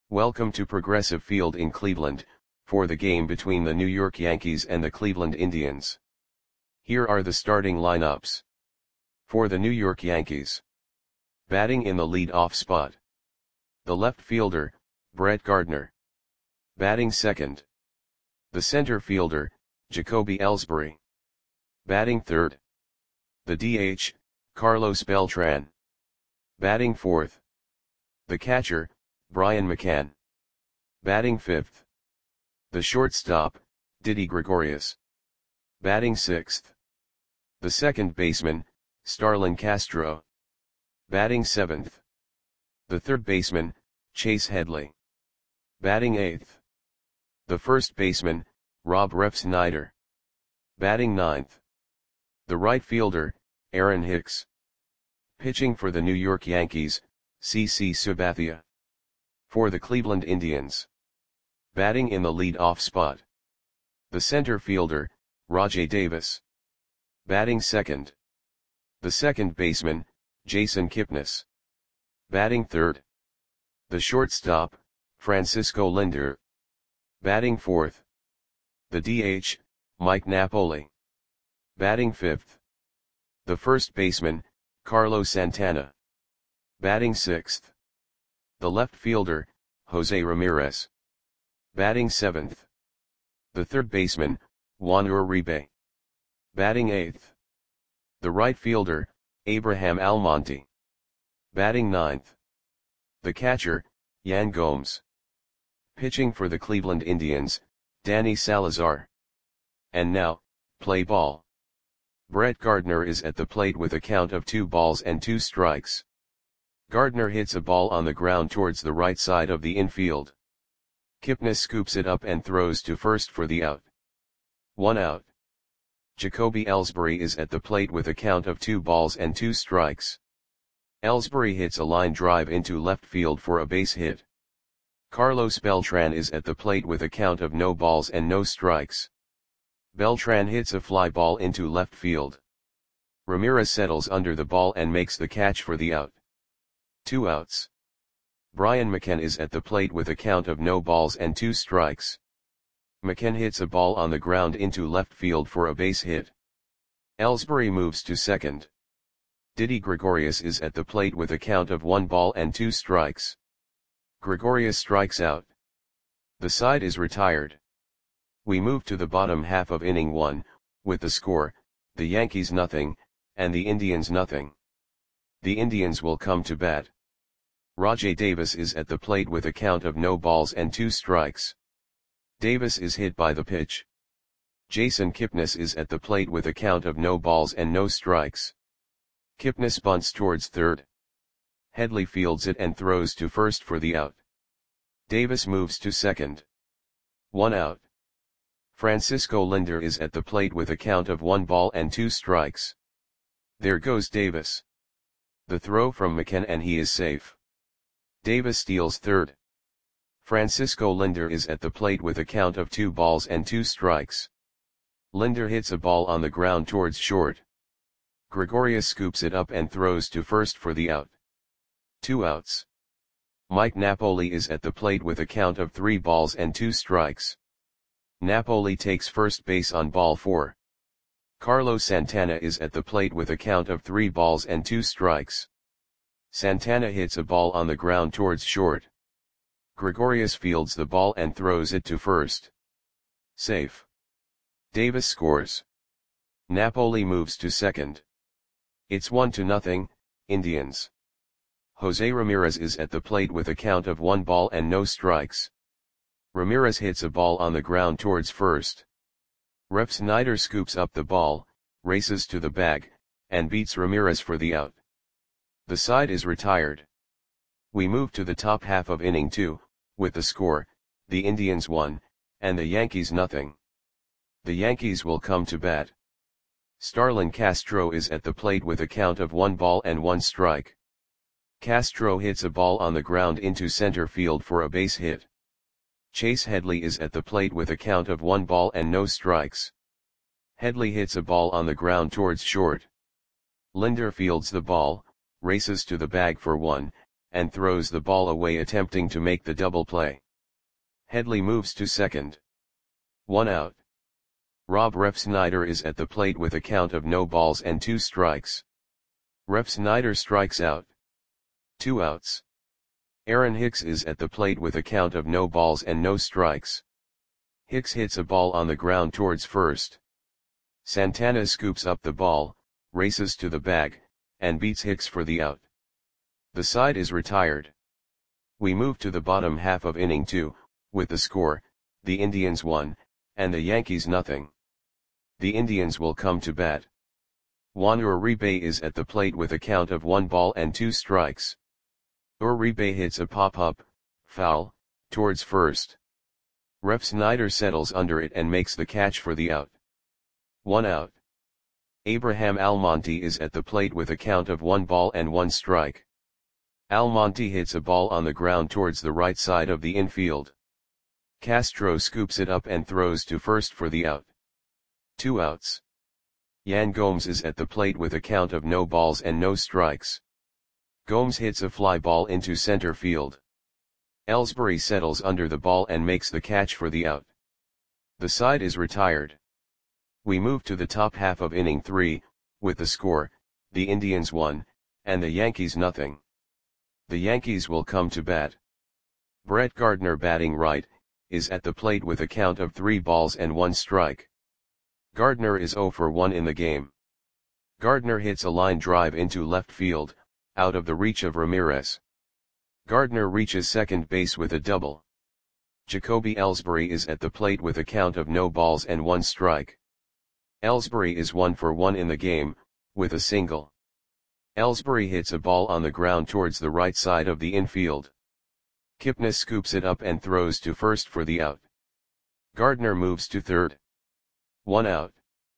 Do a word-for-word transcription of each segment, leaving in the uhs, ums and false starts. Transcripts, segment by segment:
Welcome to Progressive Field in Cleveland, for the game between the New York Yankees and the Cleveland Indians. Here are the starting lineups. For the New York Yankees. Batting in the lead-off spot. The left fielder, Brett Gardner. Batting second. The center fielder, Jacoby Ellsbury. Batting third. The D H, Carlos Beltran. Batting fourth. The catcher, Brian McCann. Batting fifth. The shortstop, Didi Gregorius. Batting sixth. The second baseman, Starlin Castro. Batting seventh. The third baseman, Chase Headley. Batting eighth. The first baseman, Rob Refsnyder. Batting ninth. The right fielder, Aaron Hicks. Pitching for the New York Yankees, C C Sabathia. For the Cleveland Indians. Batting in the lead-off spot. The center fielder, Rajai Davis. Batting second. The second baseman, Jason Kipnis. Batting third. The shortstop, Francisco Lindor. Batting fourth. The D H, Mike Napoli. Batting fifth. The first baseman, Carlos Santana. Batting sixth. The left fielder, Jose Ramirez. Batting seventh. The third baseman, Juan Uribe. Batting eighth. The right fielder, Abraham Almonte. Batting ninth. The catcher, Yan Gomes. Pitching for the Cleveland Indians, Danny Salazar. And now, play ball. Brett Gardner is at the plate with a count of two balls and two strikes. Gardner hits a ball on the ground towards the right side of the infield. Kipnis scoops it up and throws to first for the out. One out. Jacoby Ellsbury is at the plate with a count of two balls and two strikes. Ellsbury hits a line drive into left field for a base hit. Carlos Beltran is at the plate with a count of no balls and no strikes. Beltran hits a fly ball into left field. Ramirez settles under the ball and makes the catch for the out. Two outs. Brian McCann is at the plate with a count of no balls and two strikes. McCann hits a ball on the ground into left field for a base hit. Ellsbury moves to second. Didi Gregorius is at the plate with a count of one ball and two strikes. Gregorius strikes out. The side is retired. We move to the bottom half of inning one, with the score, the Yankees nothing, and the Indians nothing. The Indians will come to bat. Rajai Davis is at the plate with a count of no balls and two strikes. Davis is hit by the pitch. Jason Kipnis is at the plate with a count of no balls and no strikes. Kipnis bunts towards third. Headley fields it and throws to first for the out. Davis moves to second. One out. Francisco Lindor is at the plate with a count of one ball and two strikes. There goes Davis. The throw from McCann and he is safe. Davis steals third. Francisco Lindor is at the plate with a count of two balls and two strikes. Lindor hits a ball on the ground towards short. Gregorius scoops it up and throws to first for the out. Two outs. Mike Napoli is at the plate with a count of three balls and two strikes. Napoli takes first base on ball four. Carlos Santana is at the plate with a count of three balls and two strikes. Santana hits a ball on the ground towards short. Gregorius fields the ball and throws it to first. Safe. Davis scores. Napoli moves to second. It's one to nothing, Indians. Jose Ramirez is at the plate with a count of one ball and no strikes. Ramirez hits a ball on the ground towards first. Refsnyder scoops up the ball, races to the bag, and beats Ramirez for the out. The side is retired. We move to the top half of inning two, with the score, the Indians one, and the Yankees nothing. The Yankees will come to bat. Starlin Castro is at the plate with a count of one ball and one strike. Castro hits a ball on the ground into center field for a base hit. Chase Headley is at the plate with a count of one ball and no strikes. Headley hits a ball on the ground towards short. Lindor fields the ball, races to the bag for one, and throws the ball away attempting to make the double play. Headley moves to second. One out. Rob Refsnyder is at the plate with a count of no balls and two strikes. Refsnyder strikes out. Two outs. Aaron Hicks is at the plate with a count of no balls and no strikes. Hicks hits a ball on the ground towards first. Santana scoops up the ball, races to the bag, and beats Hicks for the out. The side is retired. We move to the bottom half of inning two, with the score, the Indians one, and the Yankees nothing. The Indians will come to bat. Juan Uribe is at the plate with a count of one ball and two strikes. Uribe hits a pop-up, foul, towards first. Refsnyder settles under it and makes the catch for the out. One out. Abraham Almonte is at the plate with a count of one ball and one strike. Almonte hits a ball on the ground towards the right side of the infield. Castro scoops it up and throws to first for the out. Two outs. Yan Gomes is at the plate with a count of no balls and no strikes. Gomes hits a fly ball into center field. Ellsbury settles under the ball and makes the catch for the out. The side is retired. We move to the top half of inning three, with the score, the Indians one, and the Yankees nothing. The Yankees will come to bat. Brett Gardner batting right, is at the plate with a count of three balls and one strike. Gardner is zero for one in the game. Gardner hits a line drive into left field, out of the reach of Ramirez. Gardner reaches second base with a double. Jacoby Ellsbury is at the plate with a count of no balls and one strike. Ellsbury is one for one in the game, with a single. Ellsbury hits a ball on the ground towards the right side of the infield. Kipnis scoops it up and throws to first for the out. Gardner moves to third. One out.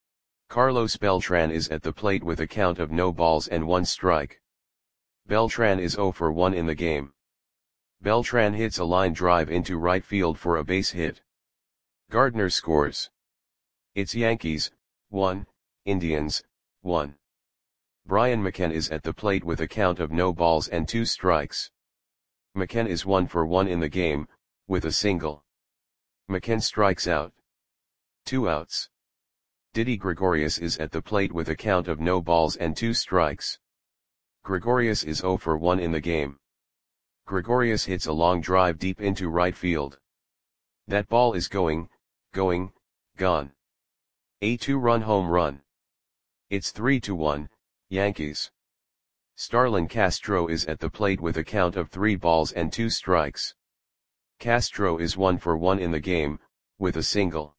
Carlos Beltran is at the plate with a count of no balls and one strike. Beltran is zero for one in the game. Beltran hits a line drive into right field for a base hit. Gardner scores. It's Yankees, one, Indians, one. Brian McKenna is at the plate with a count of no balls and two strikes. McKenna is one for one in the game, with a single. McKenna strikes out. Two outs. Didi Gregorius is at the plate with a count of no balls and two strikes. Gregorius is zero for one in the game. Gregorius hits a long drive deep into right field. That ball is going, going, gone. A two-run home run. It's three to one, Yankees. Starlin Castro is at the plate with a count of three balls and two strikes. Castro is one for one in the game, with a single.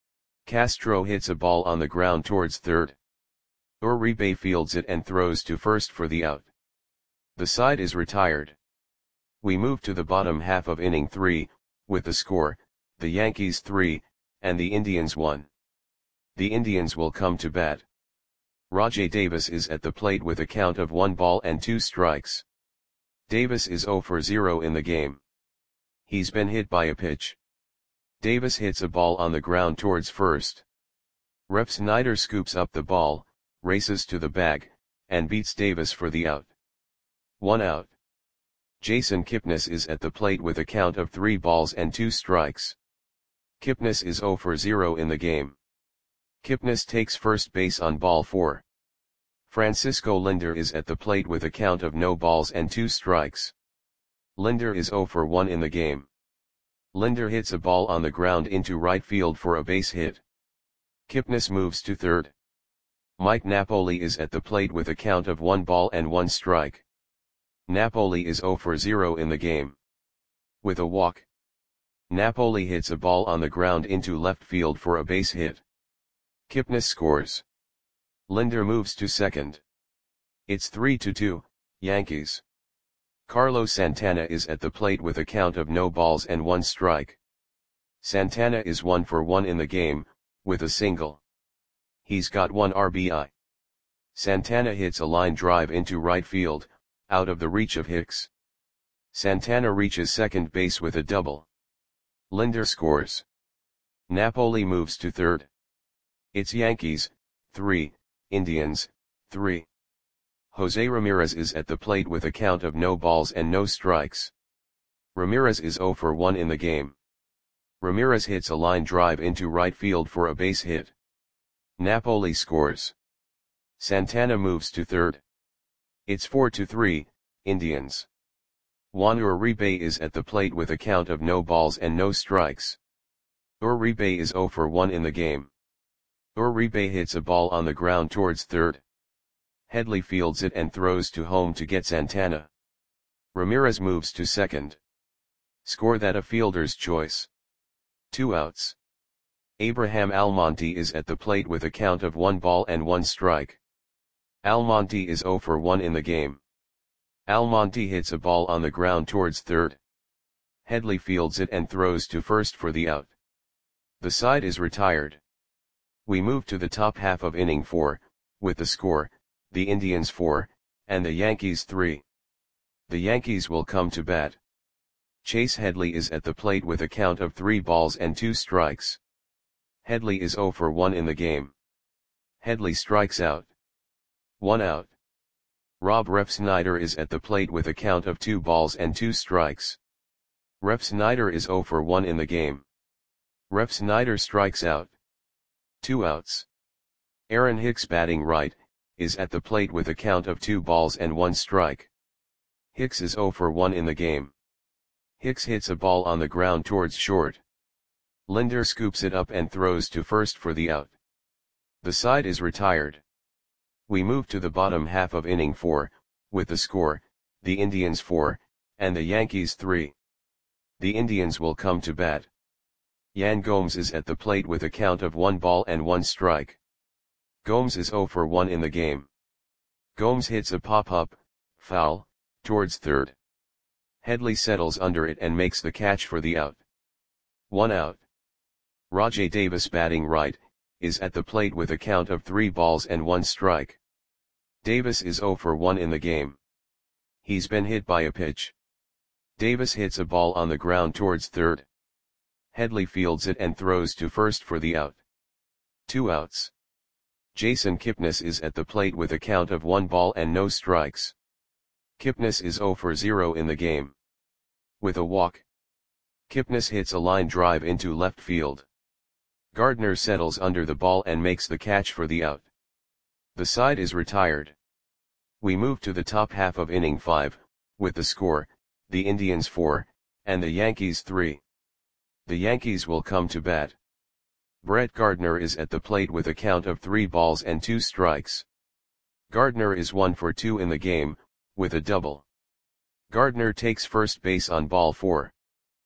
Castro hits a ball on the ground towards third. Uribe fields it and throws to first for the out. The side is retired. We move to the bottom half of inning three, with the score, the Yankees three, and the Indians one. The Indians will come to bat. Rajai Davis is at the plate with a count of one ball and two strikes. Davis is zero for zero in the game. He's been hit by a pitch. Davis hits a ball on the ground towards first. Refsnyder scoops up the ball, races to the bag, and beats Davis for the out. One out. Jason Kipnis is at the plate with a count of three balls and two strikes. Kipnis is zero for zero in the game. Kipnis takes first base on ball four. Francisco Lindor is at the plate with a count of no balls and two strikes. Lindor is zero for one in the game. Lindor hits a ball on the ground into right field for a base hit. Kipnis moves to third. Mike Napoli is at the plate with a count of one ball and one strike. Napoli is zero for zero in the game. With a walk. Napoli hits a ball on the ground into left field for a base hit. Kipnis scores. Lindor moves to second. It's three to two, Yankees. Carlos Santana is at the plate with a count of no balls and one strike. Santana is one for one in the game, with a single. He's got one R B I. Santana hits a line drive into right field, out of the reach of Hicks. Santana reaches second base with a double. Lindor scores. Napoli moves to third. It's Yankees, three, Indians, three. Jose Ramirez is at the plate with a count of no balls and no strikes. Ramirez is zero for one in the game. Ramirez hits a line drive into right field for a base hit. Napoli scores. Santana moves to third. It's four to three, Indians. Juan Uribe is at the plate with a count of no balls and no strikes. Uribe is zero for one in the game. Uribe hits a ball on the ground towards third. Headley fields it and throws to home to get Santana. Ramirez moves to second. Score that a fielder's choice. Two outs. Abraham Almonte is at the plate with a count of one ball and one strike. Almonte is zero for one in the game. Almonte hits a ball on the ground towards third. Headley fields it and throws to first for the out. The side is retired. We move to the top half of inning four, with the score, the Indians four, and the Yankees three. The Yankees will come to bat. Chase Headley is at the plate with a count of three balls and two strikes. Headley is zero for one in the game. Headley strikes out. One out. Rob Refsnyder is at the plate with a count of two balls and two strikes. Refsnyder is zero for one in the game. Refsnyder strikes out. Two outs. Aaron Hicks, batting right, is at the plate with a count of two balls and one strike. Hicks is zero for one in the game. Hicks hits a ball on the ground towards short. Linder scoops it up and throws to first for the out. The side is retired. We move to the bottom half of inning four, with the score, the Indians four, and the Yankees three. The Indians will come to bat. Yan Gomes is at the plate with a count of one ball and one strike. Gomes is zero for one in the game. Gomes hits a pop-up, foul, towards third. Headley settles under it and makes the catch for the out. One out. Rajai Davis, batting right, is at the plate with a count of three balls and one strike. Davis is zero for one in the game. He's been hit by a pitch. Davis hits a ball on the ground towards third. Headley fields it and throws to first for the out. Two outs. Jason Kipnis is at the plate with a count of one ball and no strikes. Kipnis is zero for zero in the game. With a walk. Kipnis hits a line drive into left field. Gardner settles under the ball and makes the catch for the out. The side is retired. We move to the top half of inning five, with the score, the Indians four, and the Yankees three. The Yankees will come to bat. Brett Gardner is at the plate with a count of three balls and two strikes. Gardner is one for two in the game, with a double. Gardner takes first base on ball four.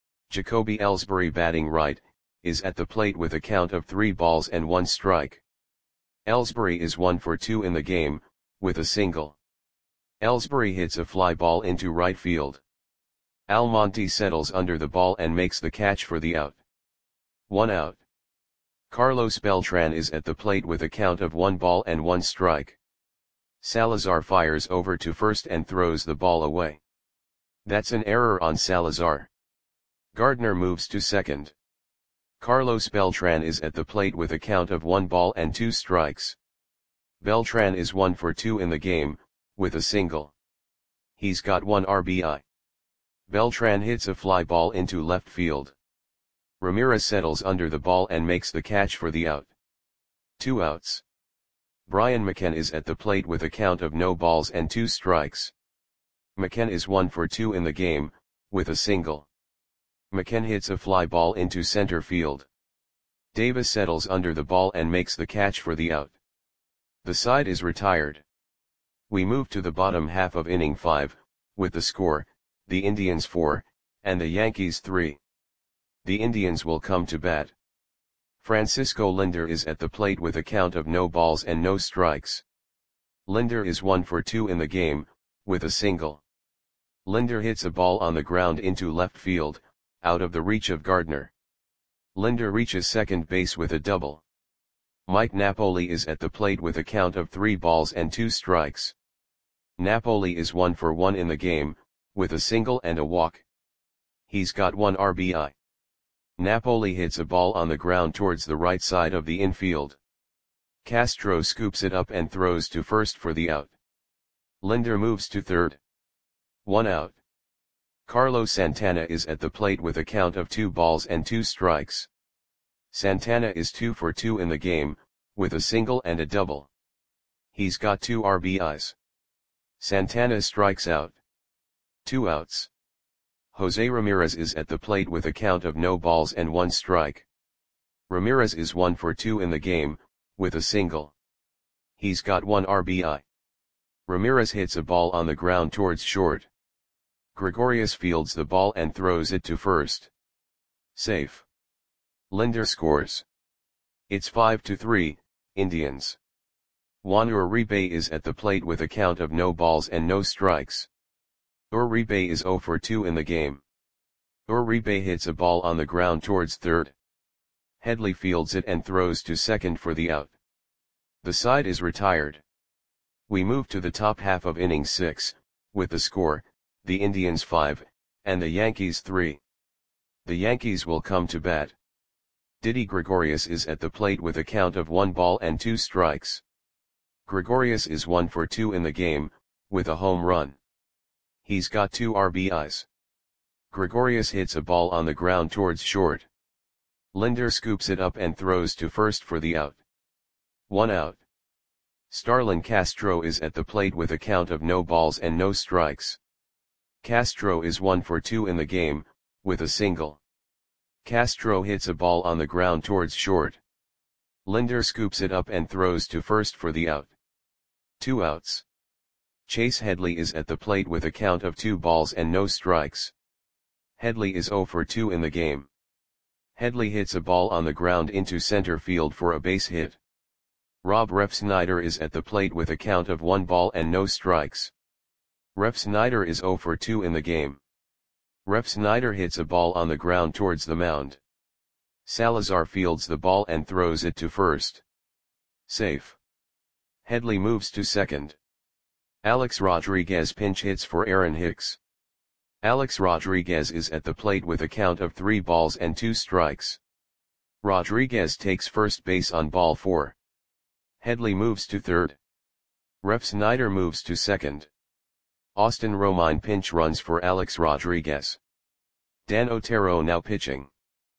Jacoby Ellsbury, batting right, is at the plate with a count of three balls and one strike. Ellsbury is one for two in the game, with a single. Ellsbury hits a fly ball into right field. Almonte settles under the ball and makes the catch for the out. One out. Carlos Beltran is at the plate with a count of one ball and one strike. Salazar fires over to first and throws the ball away. That's an error on Salazar. Gardner moves to second. Carlos Beltran is at the plate with a count of one ball and two strikes. Beltran is one for two in the game, with a single. He's got one R B I. Beltran hits a fly ball into left field. Ramirez settles under the ball and makes the catch for the out. Two outs. Brian McCann is at the plate with a count of no balls and two strikes. McCann is one for two in the game, with a single. McCann hits a fly ball into center field. Davis settles under the ball and makes the catch for the out. The side is retired. We move to the bottom half of inning five, with the score, the Indians four, and the Yankees three. The Indians will come to bat. Francisco Linder is at the plate with a count of no balls and no strikes. Linder is one for two in the game, with a single. Linder hits a ball on the ground into left field, out of the reach of Gardner. Linder reaches second base with a double. Mike Napoli is at the plate with a count of three balls and two strikes. Napoli is one for one in the game, with a single and a walk. He's got one R B I. Napoli hits a ball on the ground towards the right side of the infield. Castro scoops it up and throws to first for the out. Linder moves to third. One out. Carlos Santana is at the plate with a count of two balls and two strikes. Santana is two for two in the game, with a single and a double. He's got two R B Is. Santana strikes out. Two outs. Jose Ramirez is at the plate with a count of no balls and one strike. Ramirez is one for two in the game, with a single. He's got one R B I. Ramirez hits a ball on the ground towards short. Gregorius fields the ball and throws it to first. Safe. Linder scores. It's five to three, Indians. Juan Uribe is at the plate with a count of no balls and no strikes. Uribe is zero for two in the game. Uribe hits a ball on the ground towards third. Headley fields it and throws to second for the out. The side is retired. We move to the top half of inning six, with the score, the Indians five, and the Yankees three. The Yankees will come to bat. Didi Gregorius is at the plate with a count of one ball and two strikes. Gregorius is one for two in the game, with a home run. He's got two R B Is. Gregorius hits a ball on the ground towards short. Linder scoops it up and throws to first for the out. One out. Starlin Castro is at the plate with a count of no balls and no strikes. Castro is one for two in the game, with a single. Castro hits a ball on the ground towards short. Linder scoops it up and throws to first for the out. Two outs. Chase Headley is at the plate with a count of two balls and no strikes. Headley is zero for two in the game. Headley hits a ball on the ground into center field for a base hit. Rob Refsnyder is at the plate with a count of one ball and no strikes. Refsnyder is zero for two in the game. Refsnyder hits a ball on the ground towards the mound. Salazar fields the ball and throws it to first. Safe. Headley moves to second. Alex Rodriguez pinch hits for Aaron Hicks. Alex Rodriguez is at the plate with a count of three balls and two strikes. Rodriguez takes first base on ball four. Headley moves to third. Refsnyder moves to second. Austin Romine pinch runs for Alex Rodriguez. Dan Otero now pitching.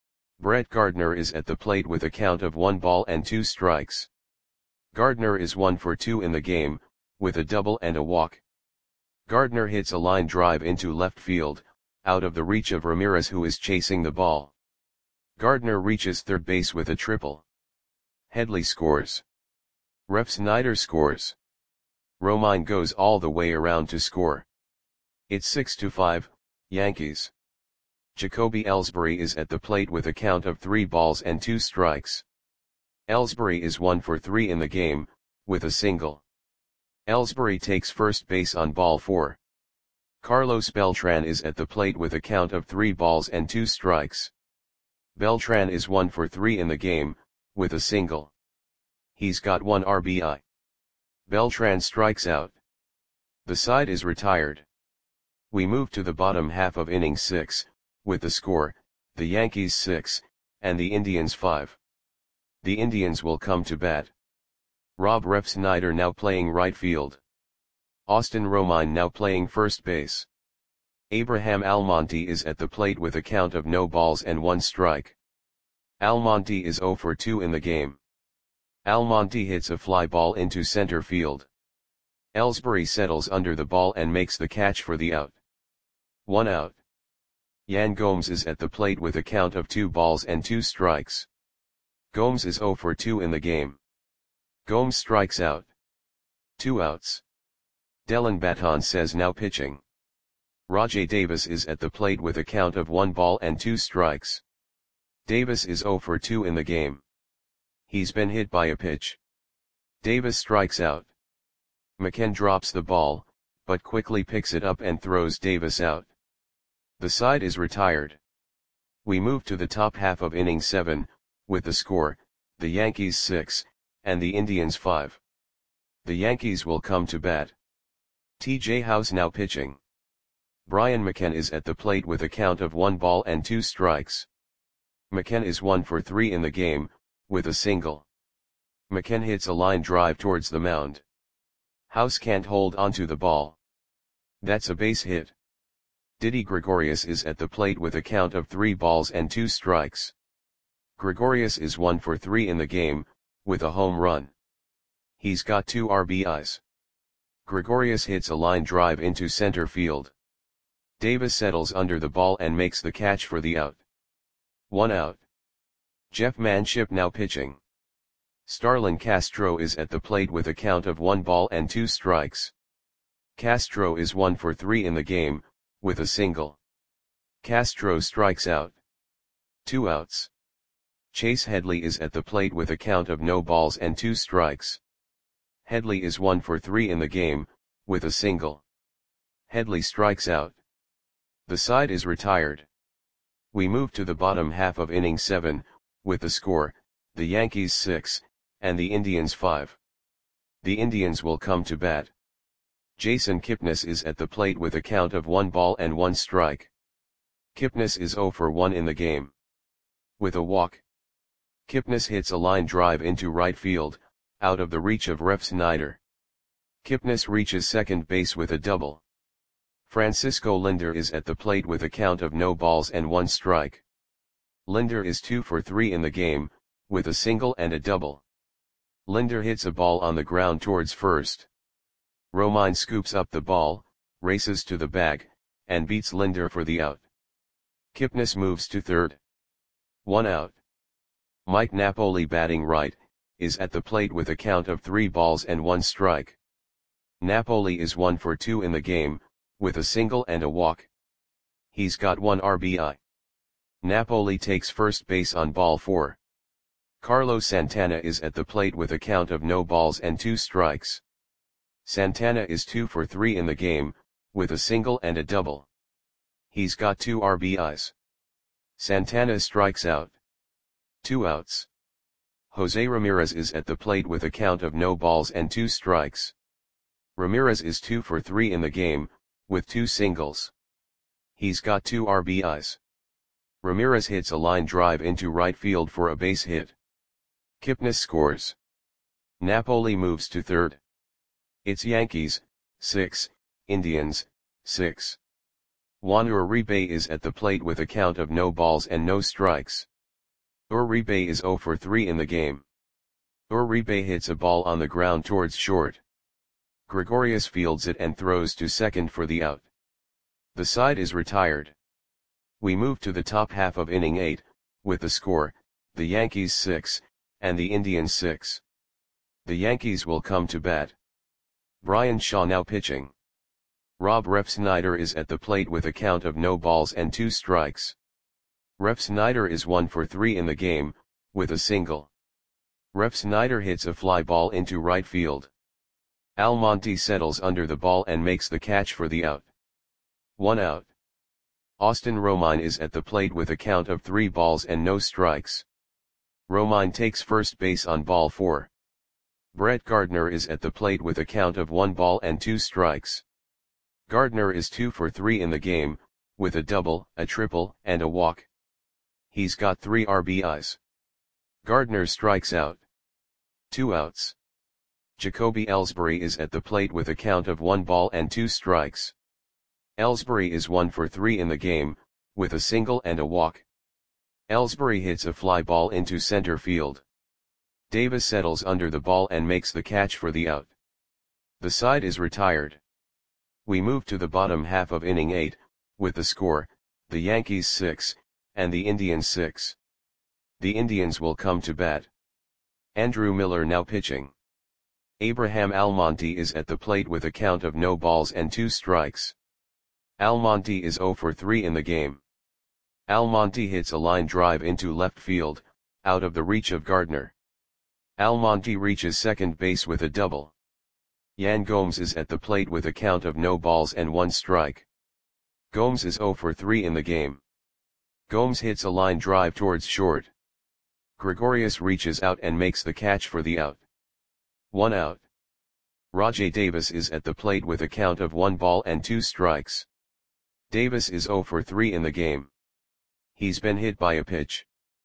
Brett Gardner is at the plate with a count of one ball and two strikes. Gardner is one for two in the game, with a double and a walk. Gardner hits a line drive into left field, out of the reach of Ramirez who is chasing the ball. Gardner reaches third base with a triple. Headley scores. Refsnyder scores. Romine goes all the way around to score. It's six to five, Yankees. Jacoby Ellsbury is at the plate with a count of three balls and two strikes. Ellsbury is one for three in the game, with a single. Ellsbury takes first base on ball four. Carlos Beltran is at the plate with a count of three balls and two strikes. Beltran is one for three in the game, with a single. He's got one R B I. Beltran strikes out. The side is retired. We move to the bottom half of inning six, with the score, the Yankees six, and the Indians five. The Indians will come to bat. Rob Refsnyder now playing right field. Austin Romine now playing first base. Abraham Almonte is at the plate with a count of no balls and one strike. Almonte is zero for two in the game. Almonte hits a fly ball into center field. Ellsbury settles under the ball and makes the catch for the out. One out. Yan Gomes is at the plate with a count of two balls and two strikes. Gomes is zero for two in the game. Gomes strikes out. Two outs. Dellin Betances now pitching. Rajai Davis is at the plate with a count of one ball and two strikes. Davis is zero for two in the game. He's been hit by a pitch. Davis strikes out. McKen drops the ball, but quickly picks it up and throws Davis out. The side is retired. We move to the top half of inning seven, with the score, the Yankees six, and the Indians five. The Yankees will come to bat. T J House now pitching. Brian McKen is at the plate with a count of one ball and two strikes. McKen is one for three in the game, with a single. McKen hits a line drive towards the mound. House can't hold onto the ball. That's a base hit. Didi Gregorius is at the plate with a count of three balls and two strikes. Gregorius is one for three in the game, with a home run. He's got two R B Is. Gregorius hits a line drive into center field. Davis settles under the ball and makes the catch for the out. One out. Jeff Manship now pitching. Starlin Castro is at the plate with a count of one ball and two strikes. Castro is one for three in the game, with a single. Castro strikes out. Two outs. Chase Headley is at the plate with a count of no balls and two strikes. Headley is one for three in the game, with a single. Headley strikes out. The side is retired. We move to the bottom half of inning seven, with the score, the Yankees six, and the Indians five. The Indians will come to bat. Jason Kipnis is at the plate with a count of one ball and one strike. Kipnis is zero for one in the game. With a walk. Kipnis hits a line drive into right field, out of the reach of Refsnyder. Kipnis reaches second base with a double. Francisco Linder is at the plate with a count of no balls and one strike. Linder is two for three in the game, with a single and a double. Linder hits a ball on the ground towards first. Romine scoops up the ball, races to the bag, and beats Linder for the out. Kipnis moves to third. One out. Mike Napoli, batting right, is at the plate with a count of three balls and one strike. Napoli is one for two in the game, with a single and a walk. He's got one R B I. Napoli takes first base on ball four. Carlos Santana is at the plate with a count of no balls and two strikes. Santana is two for three in the game, with a single and a double. He's got two R B Is. Santana strikes out. Two outs. Jose Ramirez is at the plate with a count of no balls and two strikes. Ramirez is two for three in the game, with two singles. He's got two R B Is. Ramirez hits a line drive into right field for a base hit. Kipnis scores. Napoli moves to third. It's Yankees, six, Indians, six. Juan Uribe is at the plate with a count of no balls and no strikes. Uribe is zero for three in the game. Uribe hits a ball on the ground towards short. Gregorius fields it and throws to second for the out. The side is retired. We move to the top half of inning eight, with the score, the Yankees six, and the Indians six. The Yankees will come to bat. Brian Shaw now pitching. Rob Refsnyder is at the plate with a count of no balls and two strikes. Refsnyder is one for three in the game, with a single. Refsnyder hits a fly ball into right field. Almonte settles under the ball and makes the catch for the out. One out. Austin Romine is at the plate with a count of three balls and no strikes. Romine takes first base on ball four. Brett Gardner is at the plate with a count of one ball and two strikes. Gardner is two for three in the game, with a double, a triple, and a walk. He's got three R B Is. Gardner strikes out. Two outs. Jacoby Ellsbury is at the plate with a count of one ball and two strikes. Ellsbury is one for three in the game, with a single and a walk. Ellsbury hits a fly ball into center field. Davis settles under the ball and makes the catch for the out. The side is retired. We move to the bottom half of inning eight, with the score, the Yankees six, and the Indians six. The Indians will come to bat. Andrew Miller now pitching. Abraham Almonte is at the plate with a count of no balls and two strikes. Almonte is zero for three in the game. Almonte hits a line drive into left field, out of the reach of Gardner. Almonte reaches second base with a double. Yan Gomes is at the plate with a count of no balls and one strike. Gomes is zero for three in the game. Gomes hits a line drive towards short. Gregorius reaches out and makes the catch for the out. One out. Rajai Davis is at the plate with a count of one ball and two strikes. Davis is zero for three in the game. He's been hit by a pitch.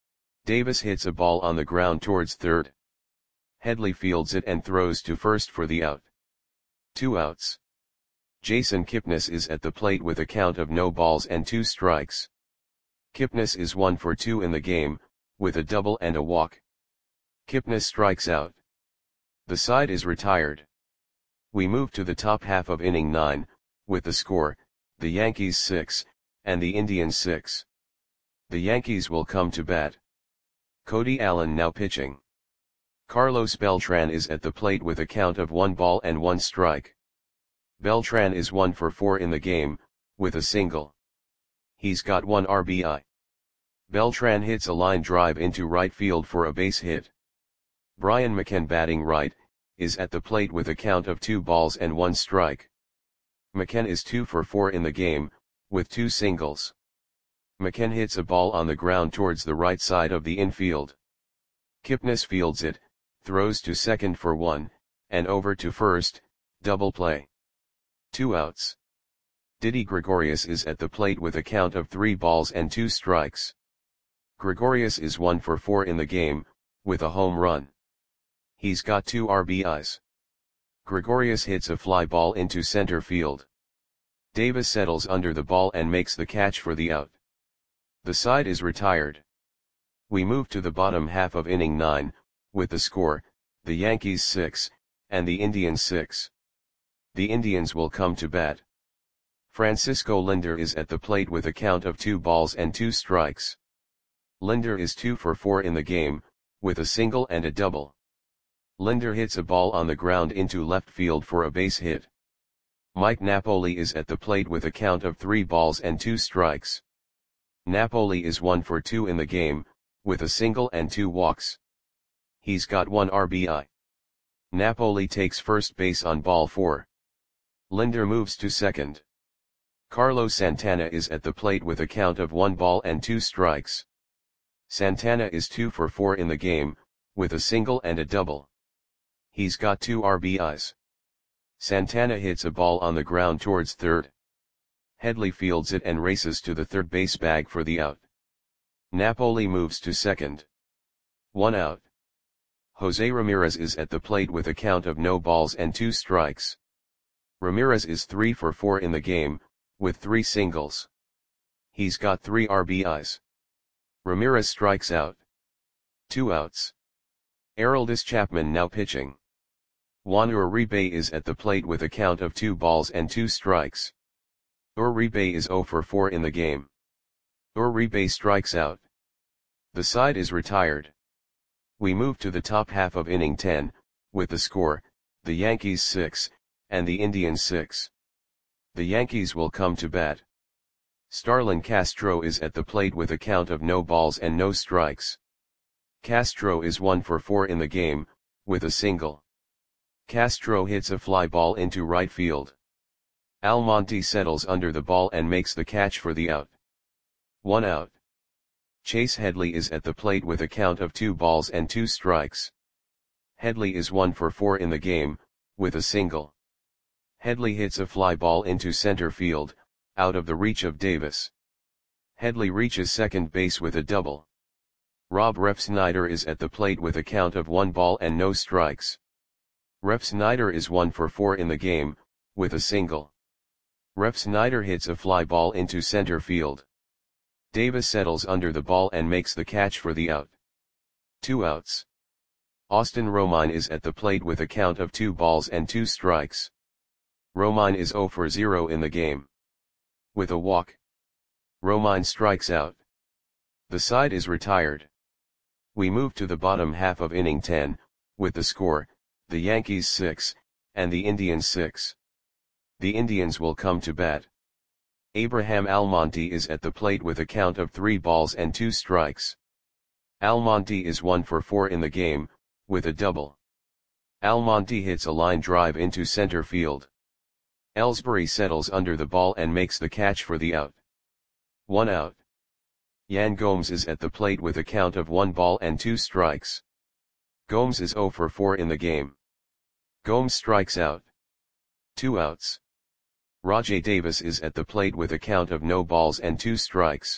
Davis hits a ball on the ground towards third. Headley fields it and throws to first for the out. Two outs. Jason Kipnis is at the plate with a count of no balls and two strikes. Kipnis is one for two in the game, with a double and a walk. Kipnis strikes out. The side is retired. We move to the top half of inning nine, with the score, the Yankees six, and the Indians six. The Yankees will come to bat. Cody Allen now pitching. Carlos Beltran is at the plate with a count of one ball and one strike. Beltran is one for four in the game, with a single. He's got one R B I. Beltran hits a line drive into right field for a base hit. Brian McCann, batting right, is at the plate with a count of two balls and one strike. McCann is two for four in the game, with two singles. McCann hits a ball on the ground towards the right side of the infield. Kipnis fields it, throws to second for one, and over to first, double play. Two outs. Didi Gregorius is at the plate with a count of three balls and two strikes. Gregorius is one for four in the game, with a home run. He's got two R B Is. Gregorius hits a fly ball into center field. Davis settles under the ball and makes the catch for the out. The side is retired. We move to the bottom half of inning nine, with the score, the Yankees six, and the Indians six. The Indians will come to bat. Francisco Lindor is at the plate with a count of two balls and two strikes. Lindor is two for four in the game, with a single and a double. Lindor hits a ball on the ground into left field for a base hit. Mike Napoli is at the plate with a count of three balls and two strikes. Napoli is one for two in the game, with a single and two walks. He's got one R B I. Napoli takes first base on ball four. Lindor moves to second. Carlos Santana is at the plate with a count of one ball and two strikes. Santana is two for four in the game, with a single and a double. He's got two R B Is. Santana hits a ball on the ground towards third. Headley fields it and races to the third base bag for the out. Napoli moves to second. One out. Jose Ramirez is at the plate with a count of no balls and two strikes. Ramirez is three for four in the game, with three singles. He's got three R B Is. Ramirez strikes out. Two outs. Aroldis Chapman now pitching. Juan Uribe is at the plate with a count of two balls and two strikes. Uribe is zero for four in the game. Uribe strikes out. The side is retired. We move to the top half of inning ten, with the score, the Yankees six, and the Indians six. The Yankees will come to bat. Starlin Castro is at the plate with a count of no balls and no strikes. Castro is one for four in the game, with a single. Castro hits a fly ball into right field. Almonte settles under the ball and makes the catch for the out. One out. Chase Headley is at the plate with a count of two balls and two strikes. Headley is one for four in the game, with a single. Headley hits a fly ball into center field, out of the reach of Davis. Headley reaches second base with a double. Rob Refsnyder is at the plate with a count of one ball and no strikes. Refsnyder is one for four in the game, with a single. Refsnyder hits a fly ball into center field. Davis settles under the ball and makes the catch for the out. Two outs. Austin Romine is at the plate with a count of two balls and two strikes. Romine is zero for zero in the game. With a walk. Romine strikes out. The side is retired. We move to the bottom half of inning ten, with the score, the Yankees six, and the Indians six. The Indians will come to bat. Abraham Almonte is at the plate with a count of three balls and two strikes. Almonte is one for four in the game, with a double. Almonte hits a line drive into center field. Ellsbury settles under the ball and makes the catch for the out. One out. Yan Gomes is at the plate with a count of one ball and two strikes. Gomes is zero for four in the game. Gomes strikes out. Two outs. Rajai Davis is at the plate with a count of no balls and two strikes.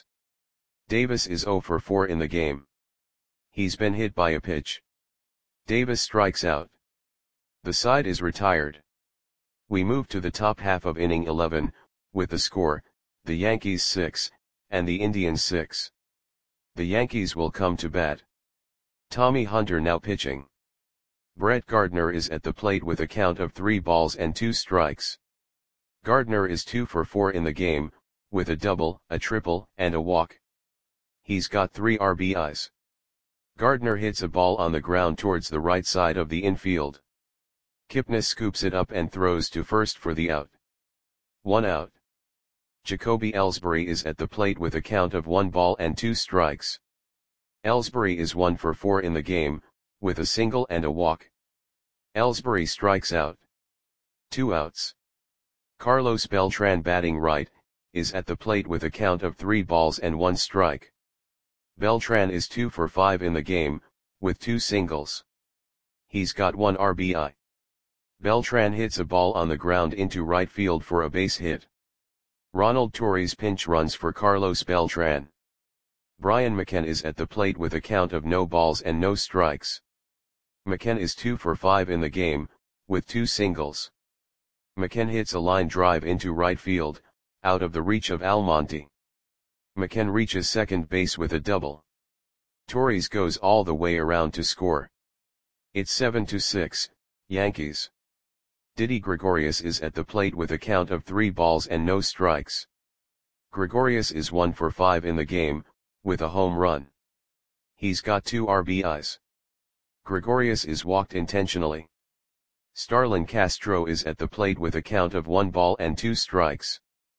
Davis is zero for four in the game. He's been hit by a pitch. Davis strikes out. The side is retired. We move to the top half of inning eleven, with the score, the Yankees six, and the Indians six. The Yankees will come to bat. Tommy Hunter now pitching. Brett Gardner is at the plate with a count of three balls and two strikes. Gardner is two for four in the game, with a double, a triple, and a walk. He's got three R B Is. Gardner hits a ball on the ground towards the right side of the infield. Kipnis scoops it up and throws to first for the out. One out. Jacoby Ellsbury is at the plate with a count of one ball and two strikes. Ellsbury is one for four in the game, with a single and a walk. Ellsbury strikes out. Two outs. Carlos Beltran, batting right, is at the plate with a count of three balls and one strike. Beltran is two for five in the game, with two singles. He's got one R B I. Beltran hits a ball on the ground into right field for a base hit. Ronald Torres pinch runs for Carlos Beltran. Brian McCann is at the plate with a count of no balls and no strikes. McCann is two for five in the game, with two singles. McCann hits a line drive into right field, out of the reach of Almonte. McCann reaches second base with a double. Torres goes all the way around to score. It's seven to six, Yankees. Didi Gregorius is at the plate with a count of three balls and no strikes. Gregorius is one for five in the game, with a home run. He's got two R B Is. Gregorius is walked intentionally. Starlin Castro is at the plate with a count of one ball and two strikes.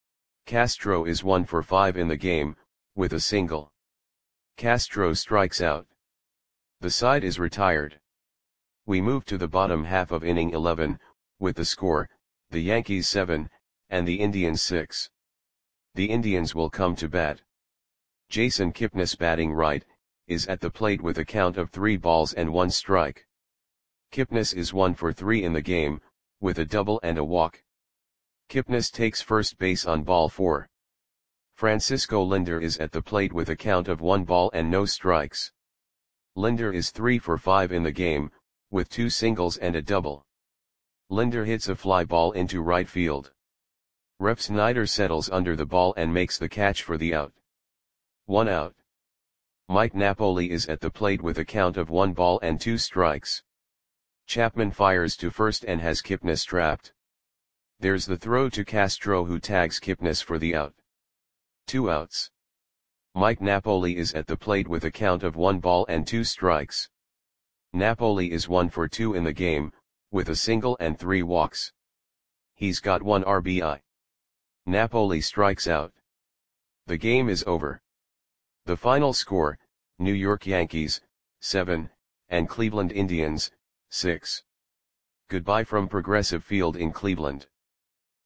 Castro is one for five in the game, with a single. Castro strikes out. The side is retired. We move to the bottom half of inning eleven, with the score, the Yankees seven, and the Indians six. The Indians will come to bat. Jason Kipnis, batting right, is at the plate with a count of three balls and one strike. Kipnis is one for three in the game, with a double and a walk. Kipnis takes first base on ball four. Francisco Lindor is at the plate with a count of one ball and no strikes. Lindor is three for five in the game, with two singles and a double. Lindor hits a fly ball into right field. Rep Snyder settles under the ball and makes the catch for the out. One out. Mike Napoli is at the plate with a count of one ball and two strikes. Chapman fires to first and has Kipnis trapped. There's the throw to Castro, who tags Kipnis for the out. Two outs. Mike Napoli is at the plate with a count of one ball and two strikes. Napoli is one for two in the game, with a single and three walks. He's got one R B I. Napoli strikes out. The game is over. The final score, New York Yankees, seven, and Cleveland Indians, six. Goodbye from Progressive Field in Cleveland.